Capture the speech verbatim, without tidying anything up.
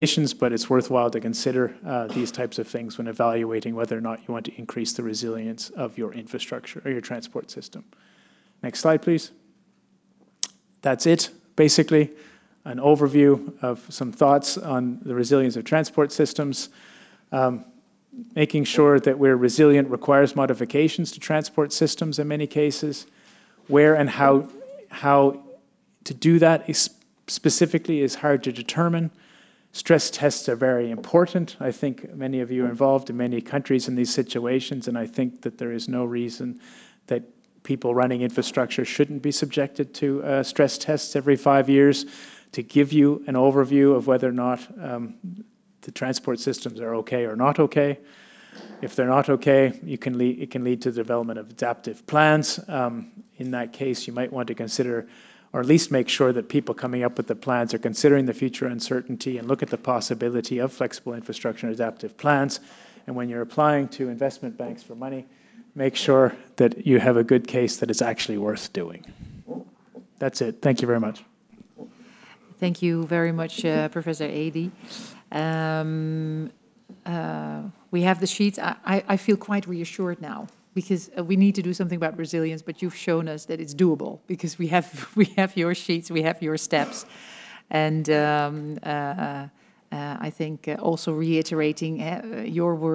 but it's worthwhile to consider uh, these types of things when evaluating whether or not you want to increase the resilience of your infrastructure or your transport system. Next slide, please. That's it, basically, an overview of some thoughts on the resilience of transport systems. Um, making sure that we're resilient requires modifications to transport systems in many cases. Where and how, how to do that is specifically is hard to determine. Stress tests are very important. I think many of you are involved in many countries in these situations, and I think that there is no reason that people running infrastructure shouldn't be subjected to uh, stress tests every five years to give you an overview of whether or not um, the transport systems are okay or not okay. If they're not okay, you can lead, it can lead to the development of adaptive plans. Um, in that case, you might want to consider, or at least make sure that people coming up with the plans are considering the future uncertainty and look at the possibility of flexible infrastructure and adaptive plans. And when you're applying to investment banks for money, make sure that you have a good case that it's actually worth doing. That's it. Thank you very much. Thank you very much, uh, Professor Eadie. Um, uh, we have the sheets. I, I, I feel quite reassured now, because uh, we need to do something about resilience, but you've shown us that it's doable, because we have, we have your sheets, we have your steps. And um, uh, uh, I think uh, also reiterating uh, your words